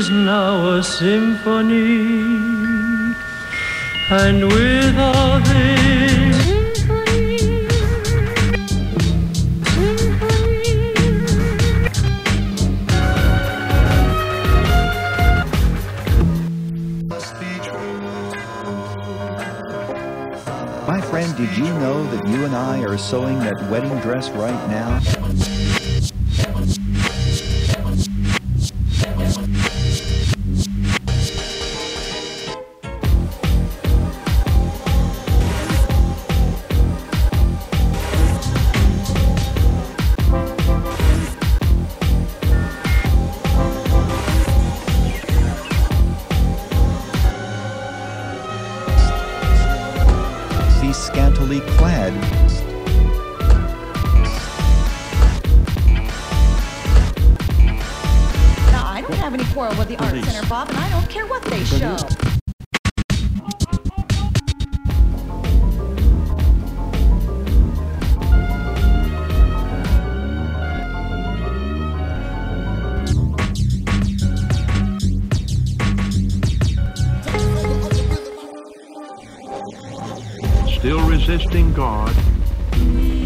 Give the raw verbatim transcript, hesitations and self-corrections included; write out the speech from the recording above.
is now a symphony, and with all this symphony, symphony. Must be true. My friend, did you know that you and I are sewing that wedding dress right now? Scantily clad. Now, I don't have any quarrel with the Art Center, Bob, and I don't care what they show. Still resisting God.